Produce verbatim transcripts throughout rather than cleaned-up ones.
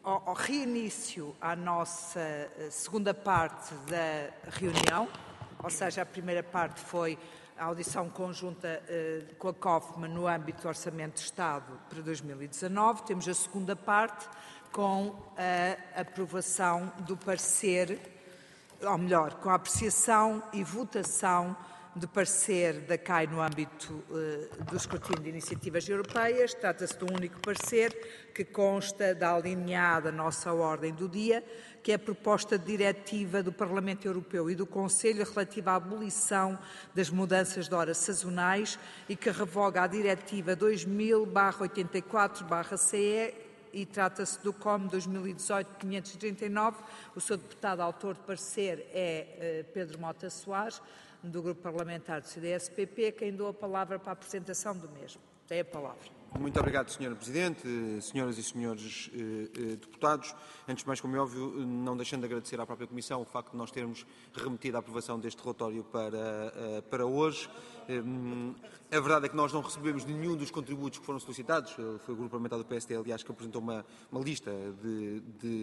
ao, ao reinício à nossa segunda parte da reunião, ou seja, a primeira parte foi a audição conjunta uh, com a COFMA no âmbito do Orçamento de Estado para dois mil e dezanove. Temos a segunda parte com a aprovação do parecer, ou melhor, com a apreciação e votação de parecer da C A I no âmbito uh, do escrutínio de iniciativas europeias. Trata-se de um único parecer que consta da alinhada nossa ordem do dia, que é a proposta de diretiva do Parlamento Europeu e do Conselho relativa à abolição das mudanças de horas sazonais e que revoga a diretiva dois mil barra oitenta e quatro barra C E e trata-se do C O M dois mil e dezoito quinhentos e trinta e nove. O seu deputado autor de parecer é uh, Pedro Mota Soares, do Grupo Parlamentar do C D S P P, quem dou a palavra para a apresentação do mesmo. Tem a palavra. Muito obrigado, senhora Presidente, senhoras e senhores eh, eh, deputados. Antes de mais, como é óbvio, não deixando de agradecer à própria Comissão o facto de nós termos remetido a aprovação deste relatório para, eh, para hoje. Eh, a verdade é que nós não recebemos nenhum dos contributos que foram solicitados. Foi o Grupo Parlamentar do P S D, aliás, que apresentou uma, uma lista de,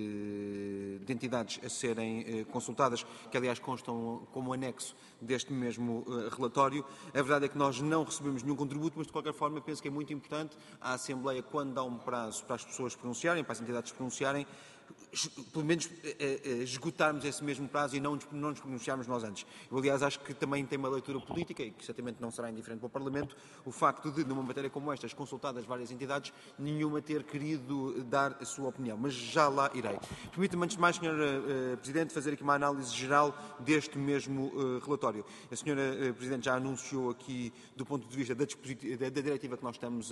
de, de entidades a serem eh, consultadas, que aliás constam como anexo deste mesmo eh, relatório. A verdade é que nós não recebemos nenhum contributo, mas de qualquer forma penso que é muito importante a Assembleia, quando dá um prazo para as pessoas se pronunciarem, para as entidades se pronunciarem, pelo menos esgotarmos esse mesmo prazo e não, não nos pronunciarmos nós antes. Eu, aliás, acho que também tem uma leitura política, e que certamente não será indiferente para o Parlamento, o facto de, numa matéria como esta, consultadas várias entidades, nenhuma ter querido dar a sua opinião, mas já lá irei. Permita-me, antes de mais, senhora uh, Presidente, fazer aqui uma análise geral deste mesmo uh, relatório. A senhora uh, Presidente já anunciou aqui, do ponto de vista da, da, da diretiva que nós estamos a,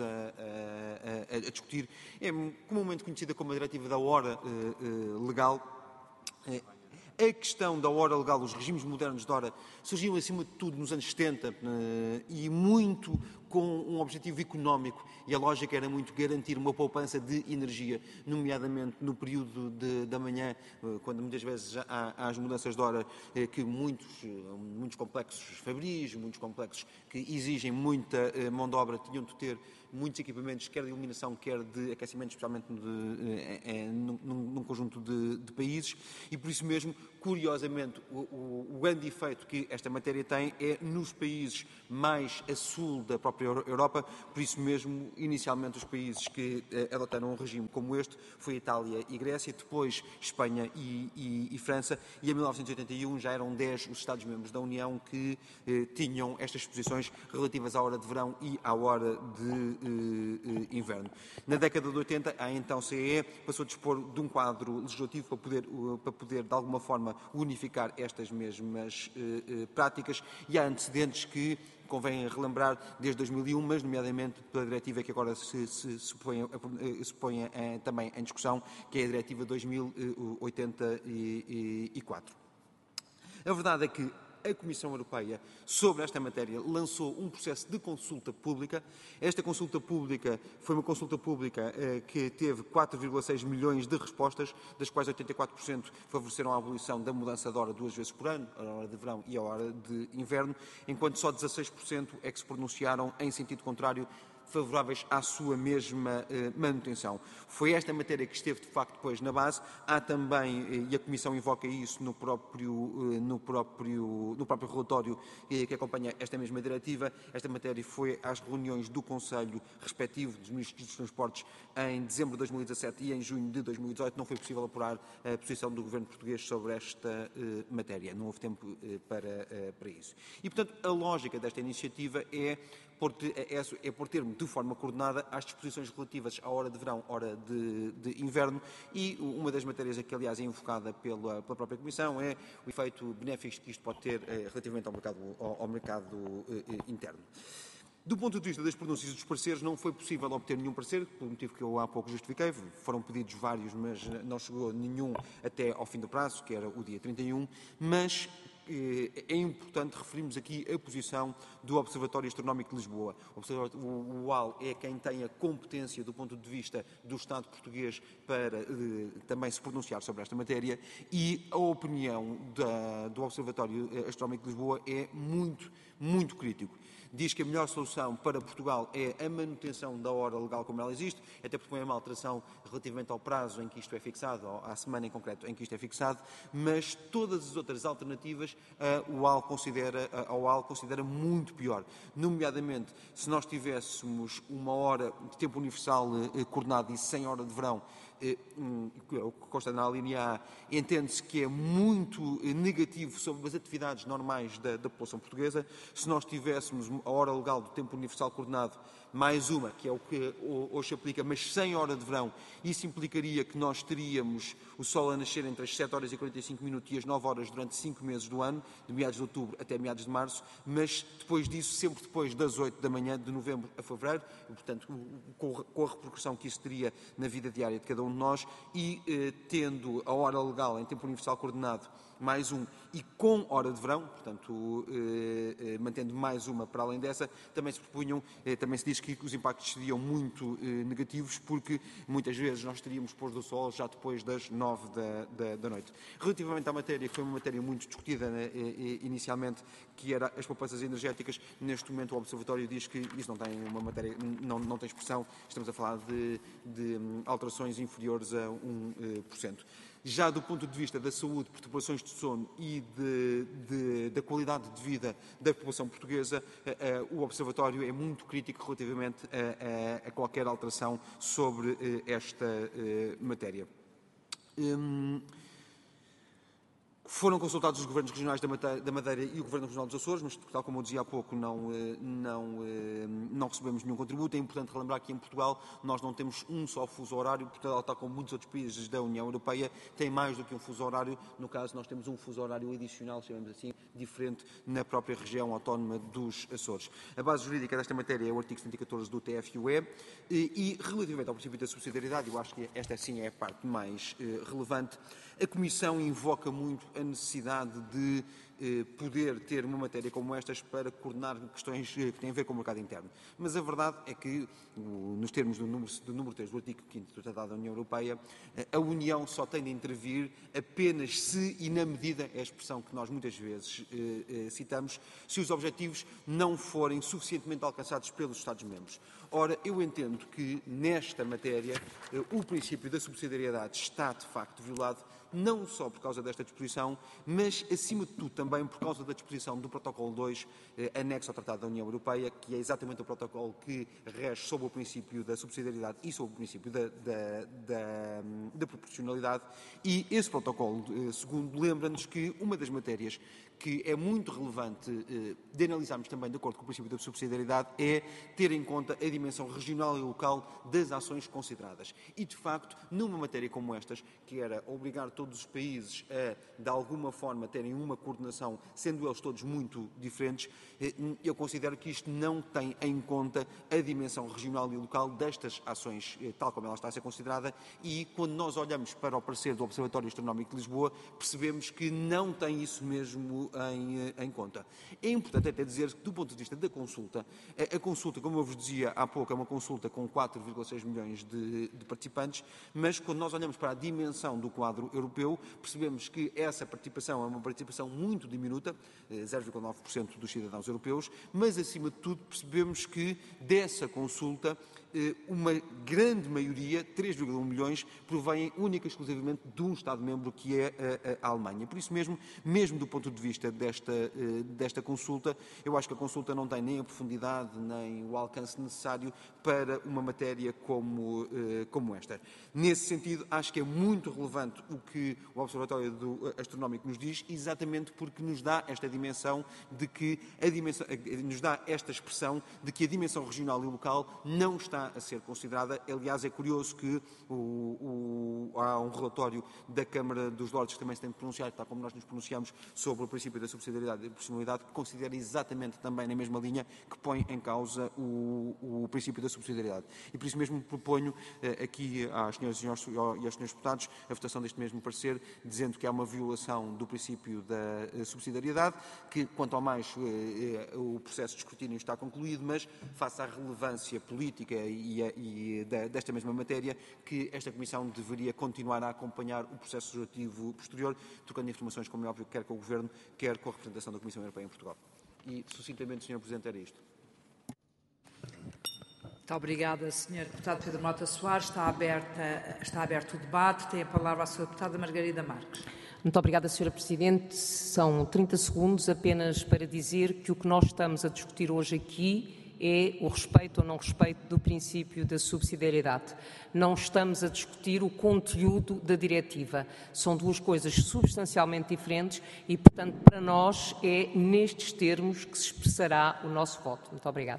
a, a, a discutir, é comumente conhecida como a diretiva da hora uh, legal. A questão da hora legal, os regimes modernos de hora, surgiu acima de tudo nos anos setenta e muito com um objetivo económico, e a lógica era muito garantir uma poupança de energia, nomeadamente no período de, da manhã, quando muitas vezes há, há as mudanças de hora que muitos, muitos complexos fabris, muitos complexos que exigem muita mão de obra, tinham de ter muitos equipamentos, quer de iluminação, quer de aquecimento, especialmente de, é, num, num conjunto de, de países, e por isso mesmo, curiosamente, o, o, o grande efeito que esta matéria tem é nos países mais a sul da própria Europa. Por isso mesmo, inicialmente os países que eh, adotaram um regime como este foi a Itália e Grécia, depois Espanha e, e, e França, e em mil novecentos e oitenta e um já eram dez os Estados-membros da União que eh, tinham estas disposições relativas à hora de verão e à hora de eh, eh, inverno. Na década de oitenta, a então C E E passou a dispor de um quadro legislativo para poder, uh, para poder de alguma forma, unificar estas mesmas uh, uh, práticas, e há antecedentes que convém relembrar desde dois mil e um, mas nomeadamente pela diretiva que agora se, se, se põe, se põe em, também em discussão, que é a diretiva dois mil e oitenta e quatro. A verdade é que a Comissão Europeia, sobre esta matéria, lançou um processo de consulta pública. Esta consulta pública foi uma consulta pública eh, que teve quatro vírgula seis milhões de respostas, das quais oitenta e quatro por cento favoreceram a abolição da mudança de hora duas vezes por ano, a hora de verão e a hora de inverno, enquanto só dezasseis por cento é que se pronunciaram em sentido contrário, favoráveis à sua mesma eh, manutenção. Foi esta matéria que esteve, de facto, depois na base. Há também, eh, e a Comissão invoca isso no próprio, eh, no próprio, no próprio relatório eh, que acompanha esta mesma diretiva, esta matéria foi às reuniões do Conselho respectivo dos Ministros dos Transportes em dezembro de dois mil e dezassete e em junho de dois mil e dezoito. Não foi possível apurar a posição do Governo português sobre esta eh, matéria. Não houve tempo eh, para, eh, para isso. E, portanto, a lógica desta iniciativa é por, é, é por termo de forma coordenada às disposições relativas à hora de verão, hora de, de inverno, e uma das matérias que, aliás, é invocada pela, pela própria Comissão é o efeito benéfico que isto pode ter eh, relativamente ao mercado, ao, ao mercado eh, interno. Do ponto de vista das pronúncias dos pareceres, não foi possível obter nenhum parecer, pelo motivo que eu há pouco justifiquei. Foram pedidos vários, mas não chegou nenhum até ao fim do prazo, que era o dia trinta e um, mas é importante referirmos aqui a posição do Observatório Astronómico de Lisboa. O O A L é quem tem a competência do ponto de vista do Estado português para eh, também se pronunciar sobre esta matéria, e a opinião da, do Observatório Astronómico de Lisboa é muito, muito crítico. Diz que a melhor solução para Portugal é a manutenção da hora legal como ela existe, até porque não é uma alteração relativamente ao prazo em que isto é fixado, ou à semana em concreto em que isto é fixado, mas todas as outras alternativas a O A L considera, a O A L considera muito pior. Nomeadamente, se nós tivéssemos uma hora de tempo universal eh, coordenado e sem hora de verão, o que consta na linha A, entende-se que é muito negativo sobre as atividades normais da, da população portuguesa. Se nós tivéssemos a hora legal do tempo universal coordenado mais uma, que é o que hoje se aplica, mas sem hora de verão, isso implicaria que nós teríamos o sol a nascer entre as sete horas e quarenta e cinco minutos e as nove horas durante cinco meses do ano, de meados de outubro até meados de março, mas depois disso, sempre depois das oito da manhã, de novembro a fevereiro, e, portanto, com a repercussão que isso teria na vida diária de cada um de nós, e eh, tendo a hora legal em tempo universal coordenado mais um e com hora de verão, portanto, eh, eh, mantendo mais uma para além dessa, também se propunham, eh, também se diz que os impactos seriam muito eh, negativos, porque muitas vezes nós teríamos pôr do sol já depois das nove da, da, da noite. Relativamente à matéria, que foi uma matéria muito discutida né, eh, inicialmente, que era as poupanças energéticas, neste momento o Observatório diz que isso não tem uma matéria, não, não tem expressão, estamos a falar de, de alterações inferiores a um por cento. Já do ponto de vista da saúde, perturbações de sono e de, de, da qualidade de vida da população portuguesa, uh, uh, o Observatório é muito crítico relativamente a, a, a qualquer alteração sobre uh, esta uh, matéria. Um, Foram consultados os governos regionais da Madeira e o Governo Regional dos Açores, mas, tal como eu dizia há pouco, não, não, não recebemos nenhum contributo. É importante relembrar que em Portugal nós não temos um só fuso horário. Portugal, tal como muitos outros países da União Europeia, tem mais do que um fuso horário. No caso, nós temos um fuso horário adicional, chamamos assim, diferente na própria região autónoma dos Açores. A base jurídica desta matéria é o artigo cento e catorze do T F U E e, e relativamente ao princípio da subsidiariedade, eu acho que esta sim é a parte mais eh, relevante, a Comissão invoca muito a necessidade de eh, poder ter uma matéria como estas para coordenar questões eh, que têm a ver com o mercado interno. Mas a verdade é que, o, nos termos do número, do número três do artigo quinto do Tratado da União Europeia, eh, a União só tem de intervir apenas se, e na medida, é a expressão que nós muitas vezes eh, eh, citamos, se os objetivos não forem suficientemente alcançados pelos Estados-membros. Ora, eu entendo que, nesta matéria, eh, o princípio da subsidiariedade está, de facto, violado, não só por causa desta disposição, mas, acima de tudo, também por causa da disposição do Protocolo dois, eh, anexo ao Tratado da União Europeia, que é exatamente o protocolo que rege sobre o princípio da subsidiariedade e sobre o princípio da, da, da, da proporcionalidade. E esse protocolo, eh, segundo, lembra-nos que uma das matérias que é muito relevante eh, de analisarmos também de acordo com o princípio da subsidiariedade é ter em conta a dimensão regional e local das ações consideradas. E, de facto, numa matéria como estas, que era obrigar todos os países a, de alguma forma, terem uma coordenação, sendo eles todos muito diferentes, eh, eu considero que isto não tem em conta a dimensão regional e local destas ações, eh, tal como ela está a ser considerada, e quando nós olhamos para o parecer do Observatório Astronómico de Lisboa, percebemos que não tem isso mesmo Em, em conta. É importante até dizer que, do ponto de vista da consulta, a, a consulta, como eu vos dizia há pouco, é uma consulta com quatro vírgula seis milhões de, de participantes, mas quando nós olhamos para a dimensão do quadro europeu, percebemos que essa participação é uma participação muito diminuta, zero vírgula nove por cento dos cidadãos europeus, mas, acima de tudo, percebemos que dessa consulta uma grande maioria, três vírgula um milhões, provém única e exclusivamente de um Estado-membro, que é a, a Alemanha. Por isso mesmo, mesmo do ponto de vista desta, desta consulta, eu acho que a consulta não tem nem a profundidade, nem o alcance necessário para uma matéria como, como esta. Nesse sentido, acho que é muito relevante o que o Observatório do Astronómico nos diz, exatamente porque nos dá esta dimensão de que a dimensão, nos dá esta expressão de que a dimensão regional e local não está a ser considerada. Aliás, é curioso que o, o, há um relatório da Câmara dos Lordes que também se tem pronunciado, tal como nós nos pronunciamos sobre o princípio da subsidiariedade e da proporcionalidade, que considera exatamente também na mesma linha, que põe em causa o, o princípio da subsidiariedade. E por isso mesmo proponho eh, aqui às senhoras e aos senhores deputados a votação deste mesmo parecer, dizendo que há uma violação do princípio da subsidiariedade, que, quanto ao mais, o processo de escrutínio está concluído, mas, face à relevância política e, e desta mesma matéria, que esta Comissão deveria continuar a acompanhar o processo legislativo posterior, trocando informações, como é óbvio, quer com o Governo, quer com a representação da Comissão Europeia em Portugal. E, sucintamente, senhor Presidente, era isto. Muito obrigada, senhor Deputado Pedro Mota Soares. Está, aberta, está aberto o debate. Tem a palavra a senhora Deputada Margarida Marques. Muito obrigada, senhora Presidente. São trinta segundos apenas para dizer que o que nós estamos a discutir hoje aqui é o respeito ou não respeito do princípio da subsidiariedade. Não estamos a discutir o conteúdo da diretiva. São duas coisas substancialmente diferentes e, portanto, para nós é nestes termos que se expressará o nosso voto. Muito obrigada.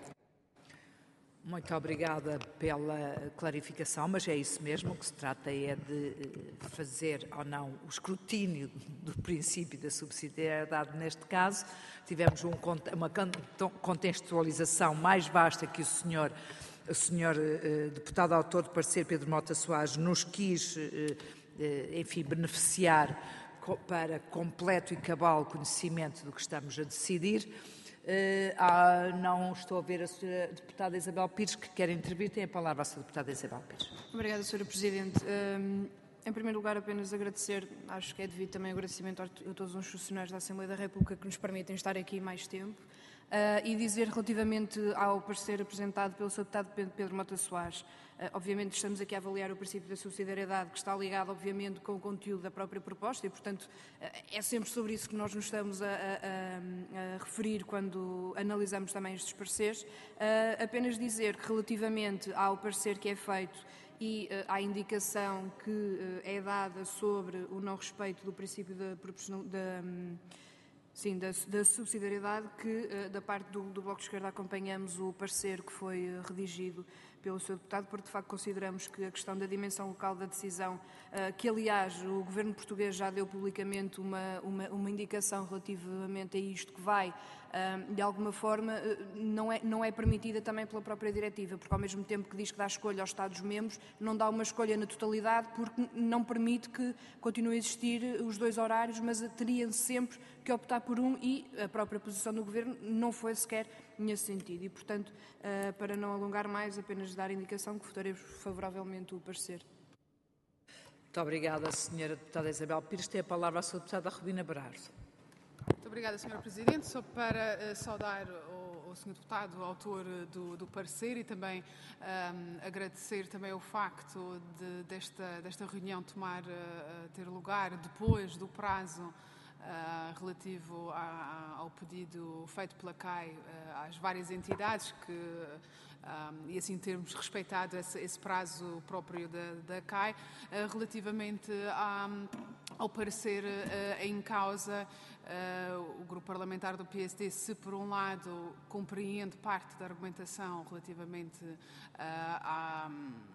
Muito obrigada pela clarificação, mas é isso mesmo, o que se trata é de fazer ou não o escrutínio do princípio da subsidiariedade neste caso. Tivemos um, uma contextualização mais vasta que o senhor, o senhor eh, deputado autor de parecer, Pedro Mota Soares, nos quis, eh, enfim, beneficiar para completo e cabal conhecimento do que estamos a decidir. Uh, ah, não estou a ver a senhora Deputada Isabel Pires, que quer intervir. Tem a palavra a senhora Deputada Isabel Pires. Obrigada, senhora Presidente. Um, em primeiro lugar, apenas agradecer, acho que é devido também o agradecimento a todos os funcionários da Assembleia da República que nos permitem estar aqui mais tempo, uh, e dizer relativamente ao parecer apresentado pelo senhor Deputado Pedro Mota Soares. Uh, obviamente estamos aqui a avaliar o princípio da subsidiariedade, que está ligado, obviamente, com o conteúdo da própria proposta e, portanto, uh, é sempre sobre isso que nós nos estamos a, a, a, a referir quando analisamos também estes pareceres. Uh, apenas dizer que, relativamente ao parecer que é feito e uh, à indicação que uh, é dada sobre o não respeito do princípio da proporcionalidade, um, sim, da, da subsidiariedade, que uh, da parte do, do Bloco de Esquerda acompanhamos o parecer que foi uh, redigido pelo senhor Deputado, porque de facto consideramos que a questão da dimensão local da decisão, uh, que aliás o Governo português já deu publicamente uma, uma, uma indicação relativamente a isto, que vai, uh, de alguma forma, uh, não, é, não é permitida também pela própria diretiva, porque ao mesmo tempo que diz que dá escolha aos Estados-membros, não dá uma escolha na totalidade, porque não permite que continue a existir os dois horários, mas teria sempre que optar por um, e a própria posição do Governo não foi sequer nesse sentido. E, portanto, uh, para não alongar mais, apenas dar a indicação que votaremos favoravelmente o parecer. Muito obrigada, senhora Deputada Isabel Pires. Tem a palavra a senhora Deputada Rubina Berardo. Muito obrigada, senhora Presidente. Só para uh, saudar o, o senhor Deputado, o autor do, do parecer, e também um, agradecer também o facto de, desta, desta reunião tomar, uh, ter lugar depois do prazo Uh, relativo a, a, ao pedido feito pela C A I uh, às várias entidades, que, um, e assim termos respeitado esse, esse prazo próprio da, da C A I, uh, relativamente a, ao parecer uh, em causa. Uh, o grupo parlamentar do P S D, se por um lado compreende parte da argumentação relativamente uh, à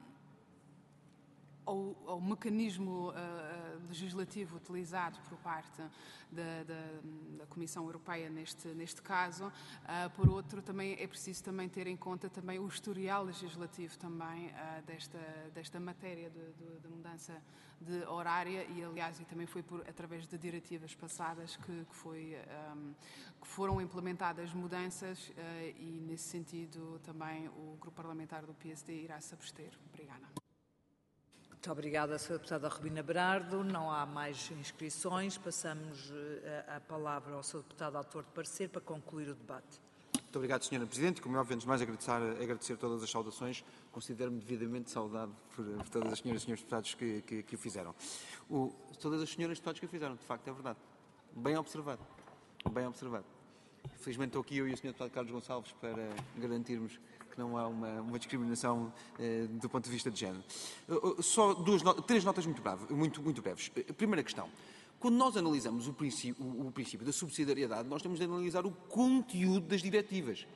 Ao, ao mecanismo uh, legislativo utilizado por parte da, da, da Comissão Europeia neste, neste caso, uh, por outro, também é preciso também ter em conta também o historial legislativo também uh, desta, desta matéria de, de, de mudança de horária, e aliás e também foi por, através de diretivas passadas que, que, foi, um, que foram implementadas mudanças, uh, e nesse sentido também o grupo parlamentar do P S D irá se abster. Obrigada. Muito obrigada, senhora Deputada Rubina Berardo. Não há mais inscrições. Passamos a, a palavra ao senhor Deputado autor de parecer para concluir o debate. Muito obrigado, senhora Presidente. Como é óbvio, antes de mais agradecer, agradecer todas as saudações. Considero-me devidamente saudado por, por todas as senhoras e senhores deputados que, que, que o fizeram. O, todas as senhoras deputados que o fizeram, de facto, é verdade. Bem observado. Bem observado. Felizmente estou aqui eu e o senhor Deputado Carlos Gonçalves para garantirmos que não há uma, uma discriminação eh, do ponto de vista de género. Uh, só duas, três notas muito, breve, muito, muito breves. Uh, primeira questão. Quando nós analisamos o princípio, o, o princípio da subsidiariedade, nós temos de analisar o conteúdo das diretivas.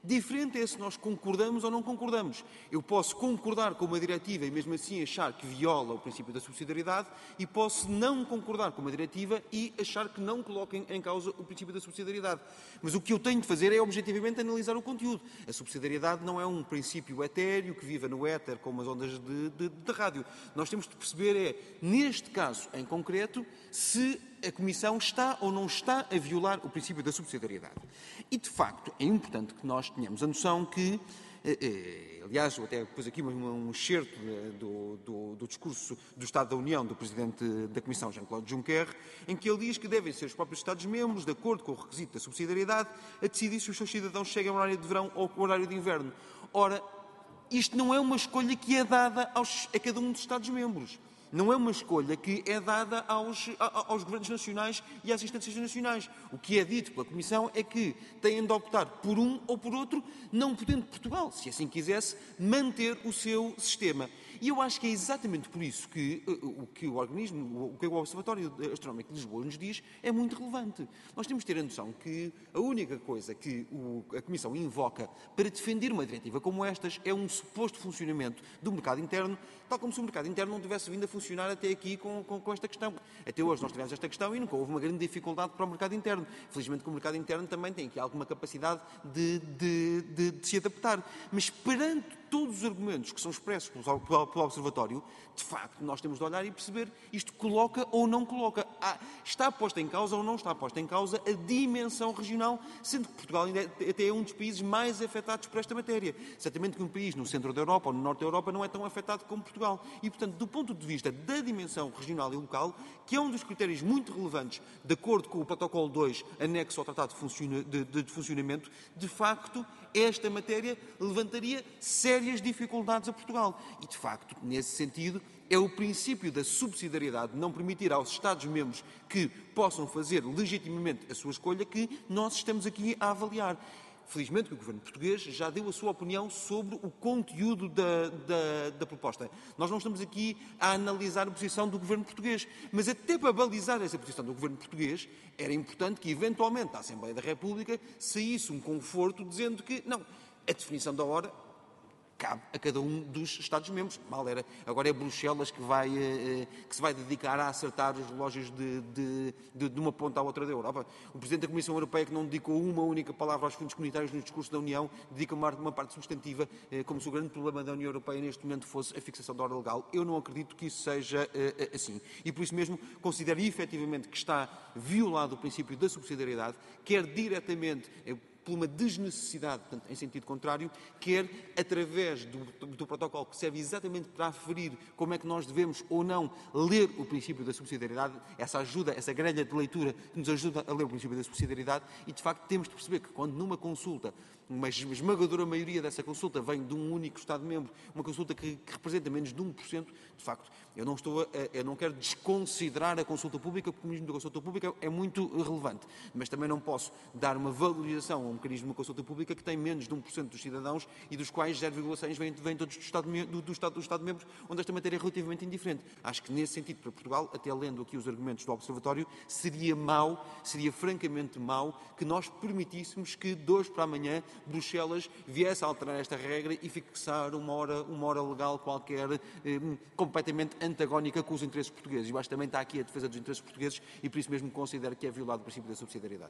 Diferente é se nós concordamos ou não concordamos. Eu posso concordar com uma diretiva e mesmo assim achar que viola o princípio da subsidiariedade e posso não concordar com uma diretiva e achar que não coloquem em causa o princípio da subsidiariedade. Mas o que eu tenho de fazer é objetivamente analisar o conteúdo. A subsidiariedade não é um princípio etéreo que viva no éter como as ondas de, de, de rádio. Nós temos de perceber é, neste caso em concreto, se a Comissão está ou não está a violar o princípio da subsidiariedade. E, de facto, é importante que nós tenhamos a noção que, eh, eh, aliás, eu até pus aqui um, um excerto eh, do, do, do discurso do Estado da União do Presidente da Comissão, Jean-Claude Juncker, em que ele diz que devem ser os próprios Estados-membros, de acordo com o requisito da subsidiariedade, a decidir se os seus cidadãos chegam ao horário de verão ou ao horário de inverno. Ora, isto não é uma escolha que é dada aos, a cada um dos Estados-membros. Não é uma escolha que é dada aos, aos governos nacionais e às instâncias nacionais. O que é dito pela Comissão é que têm de optar por um ou por outro, não podendo Portugal, se assim quisesse, manter o seu sistema. E eu acho que é exatamente por isso que uh, o que o organismo, o que o Observatório Astronómico de Lisboa nos diz é muito relevante. Nós temos de ter a noção que a única coisa que o, a Comissão invoca para defender uma diretiva como estas é um suposto funcionamento do mercado interno, tal como se o mercado interno não tivesse vindo a funcionar até aqui com, com, com esta questão. Até hoje nós tivemos esta questão e nunca houve uma grande dificuldade para o mercado interno. Felizmente que o mercado interno também tem aqui alguma capacidade de, de, de, de se adaptar. Mas perante todos os argumentos que são expressos pelo, pelo, pelo Observatório, de facto, nós temos de olhar e perceber isto coloca ou não coloca. Ah, está posta em causa ou não está posta em causa a dimensão regional, sendo que Portugal ainda é, até é um dos países mais afetados por esta matéria. Certamente que um país no centro da Europa ou no norte da Europa não é tão afetado como Portugal. E, portanto, do ponto de vista da dimensão regional e local, que é um dos critérios muito relevantes, de acordo com o Protocolo dois, anexo ao Tratado de, Funciona, de, de, de Funcionamento, de facto, esta matéria levantaria sérias dificuldades a Portugal. E, de facto, nesse sentido, é o princípio da subsidiariedade não permitir aos Estados-membros que possam fazer legitimamente a sua escolha que nós estamos aqui a avaliar. Felizmente que o Governo português já deu a sua opinião sobre o conteúdo da, da, da proposta. Nós não estamos aqui a analisar a posição do Governo português, mas até para balizar essa posição do Governo português, era importante que, eventualmente, a Assembleia da República saísse um conforto dizendo que, não, a definição da hora cabe a cada um dos Estados-membros. Mal era. Agora é Bruxelas que, vai, que se vai dedicar a acertar os relógios de, de, de, de uma ponta à outra da Europa. O Presidente da Comissão Europeia, que não dedicou uma única palavra aos fundos comunitários no discurso da União, dedica uma, uma parte substantiva, como se o grande problema da União Europeia neste momento fosse a fixação da hora legal. Eu não acredito que isso seja uh, assim. E por isso mesmo considero efetivamente que está violado o princípio da subsidiariedade, quer diretamente uh, por uma desnecessidade, portanto, em sentido contrário, quer através do, do protocolo que serve exatamente para aferir como é que nós devemos ou não ler o princípio da subsidiariedade, essa ajuda, essa grelha de leitura que nos ajuda a ler o princípio da subsidiariedade, e de facto temos de perceber que quando numa consulta, uma esmagadora maioria dessa consulta vem de um único Estado-membro, uma consulta que, que representa menos de um por cento, de facto, eu não, estou a, eu não quero desconsiderar a consulta pública, porque o mecanismo da consulta pública é muito relevante, mas também não posso dar uma valorização a um mecanismo de consulta pública que tem menos de um por cento dos cidadãos e dos quais zero vírgula seis vêm, vêm todos do Estado, do, do, Estado, do Estado-membros, onde esta matéria é relativamente indiferente. Acho que nesse sentido, para Portugal, até lendo aqui os argumentos do Observatório, seria mau, seria francamente mau que nós permitíssemos que de hoje para amanhã Bruxelas viesse a alterar esta regra e fixar uma hora, uma hora legal qualquer eh, completamente antagónica com os interesses portugueses. Eu acho que também está aqui a defesa dos interesses portugueses e por isso mesmo considero que é violado o princípio da subsidiariedade.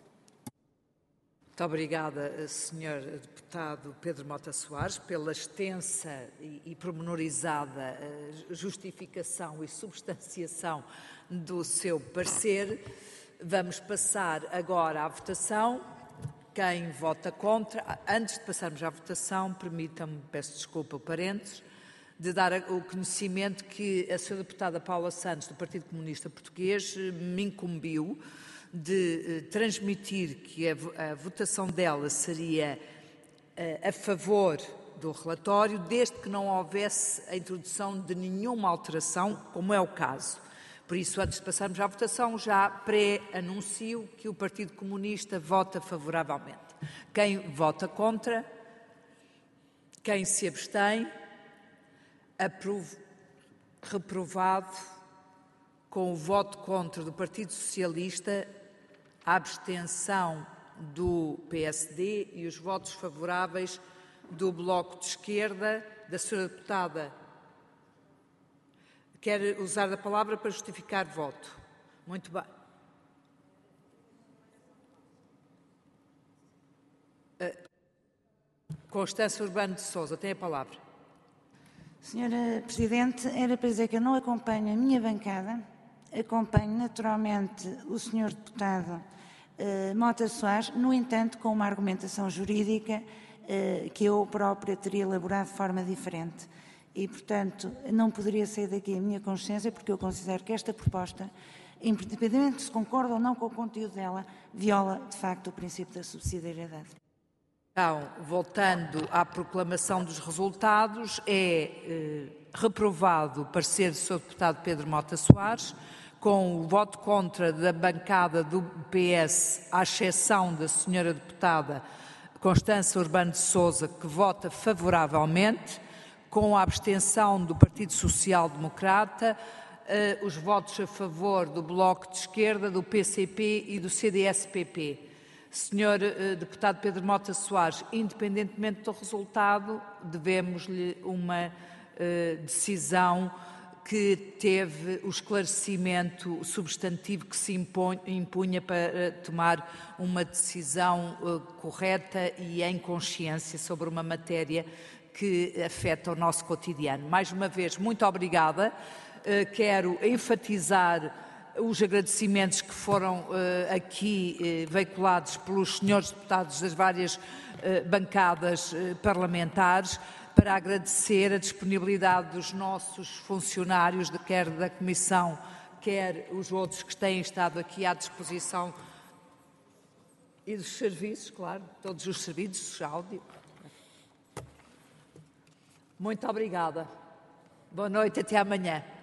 Muito obrigada, senhor Deputado Pedro Mota Soares, pela extensa e pormenorizada justificação e substanciação do seu parecer. Vamos passar agora à votação. Quem vota contra, antes de passarmos à votação, permitam-me, peço desculpa, parênteses, de dar o conhecimento que a senhora Deputada Paula Santos, do Partido Comunista Português, me incumbiu de uh, transmitir que a, a votação dela seria uh, a favor do relatório, desde que não houvesse a introdução de nenhuma alteração, como é o caso. Por isso, antes de passarmos à votação, já pré-anuncio que o Partido Comunista vota favoravelmente. Quem vota contra? Quem se abstém? Aprovo, reprovado, com o voto contra do Partido Socialista, a abstenção do P S D e os votos favoráveis do Bloco de Esquerda. Da senhora deputada, quer usar a palavra para justificar voto. Muito bem. Constância Urbano de Sousa, tem a palavra. Senhora Presidente, era para dizer que eu não acompanho a minha bancada, acompanho naturalmente o senhor deputado eh, Mota Soares, no entanto, com uma argumentação jurídica eh, que eu própria teria elaborado de forma diferente. E, portanto, não poderia sair daqui a minha consciência, porque eu considero que esta proposta, independentemente se concorda ou não com o conteúdo dela, viola, de facto, o princípio da subsidiariedade. Então, voltando à proclamação dos resultados, é eh, reprovado o parecer do senhor deputado Pedro Mota Soares, com o voto contra da bancada do P S, à exceção da senhora deputada Constância Urbano de Sousa, que vota favoravelmente, com a abstenção do Partido Social Democrata, eh, os votos a favor do Bloco de Esquerda, do P C P e do C D S P P. senhor eh, deputado Pedro Mota Soares, independentemente do resultado, devemos-lhe uma eh, decisão que teve o esclarecimento substantivo que se impõe, impunha para tomar uma decisão eh, correta e em consciência sobre uma matéria que afeta o nosso cotidiano. Mais uma vez, muito obrigada. Eh, quero enfatizar os agradecimentos que foram uh, aqui uh, veiculados pelos senhores deputados das várias uh, bancadas uh, parlamentares, para agradecer a disponibilidade dos nossos funcionários, de, quer da Comissão, quer os outros que têm estado aqui à disposição, e dos serviços, claro, todos os serviços, áudio. Muito obrigada. Boa noite, até amanhã.